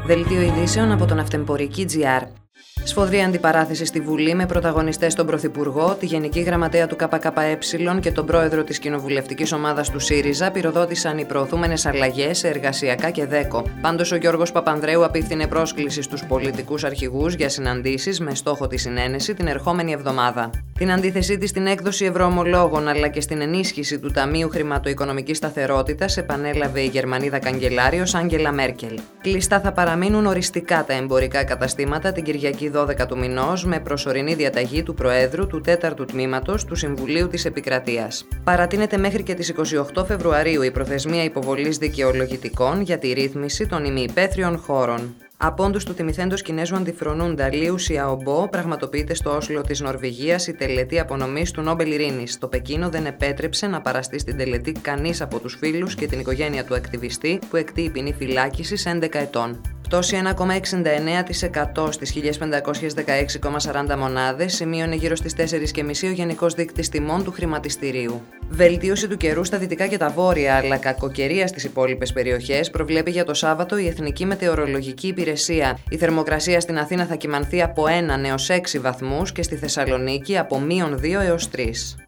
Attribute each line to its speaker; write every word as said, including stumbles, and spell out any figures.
Speaker 1: Δελτίο ειδήσεων από τον Αυτεμπορική τζι αρ. Σφοδρή αντιπαράθεση στη Βουλή με πρωταγωνιστές τον Πρωθυπουργό, τη Γενική Γραμματέα του ΚΚΕ και τον Πρόεδρο της Κοινοβουλευτικής Ομάδας του ΣΥΡΙΖΑ πυροδότησαν οι προωθούμενες αλλαγές σε εργασιακά και ΔΕΚΟ. Πάντως, ο Γιώργος Παπανδρέου απίφθινε πρόσκληση στους πολιτικούς αρχηγούς για συναντήσεις με στόχο τη συνένεση την ερχόμενη εβδομάδα. Την αντίθεσή της στην έκδοση ευρωομολόγων αλλά και στην ενίσχυση του Ταμείου Χρηματοοικονομικής Σταθερότητας επανέλαβε η Γερμανίδα καγκελάριος Άγγελα Μέρκελ. Κλειστά θα παραμείνουν οριστικά τα εμπορικά καταστήματα την Κυριακή δώδεκα του μηνός με προσωρινή διαταγή του Προέδρου του τέταρτου τμήματος του Συμβουλίου της Επικρατείας. Παρατείνεται μέχρι και τις είκοσι οκτώ Φεβρουαρίου η προθεσμία υποβολής δικαιολογητικών για τη ρύθμιση των ημιυπαίθριων χώρων. Απόντους του τιμηθέντος Κινέζου αντιφρονούντα Λίου Σιαομπό πραγματοποιείται στο Όσλο της Νορβηγίας η τελετή απονομής του Νόμπελ Ειρήνης. Το Πεκίνο δεν επέτρεψε να παραστεί στην τελετή κανείς από τους φίλους και την οικογένεια του ακτιβιστή που εκτείει ποινή φυλάκισης έντεκα ετών. Πτώση ένα κόμμα εξήντα εννέα τοις εκατό στις χίλια πεντακόσιες δεκαέξι κόμμα σαράντα μονάδες, σημείωνε γύρω στις τέσσερις και μισή ο Γενικός Δείκτης Τιμών του Χρηματιστηρίου. Βελτίωση του καιρού στα δυτικά και τα βόρεια, αλλά κακοκαιρία στις υπόλοιπες περιοχές, προβλέπει για το Σάββατο η Εθνική Μετεωρολογική Υπηρεσία. Η θερμοκρασία στην Αθήνα θα κυμανθεί από ένα έως έξι βαθμούς και στη Θεσσαλονίκη από μείον δύο έως τρεις.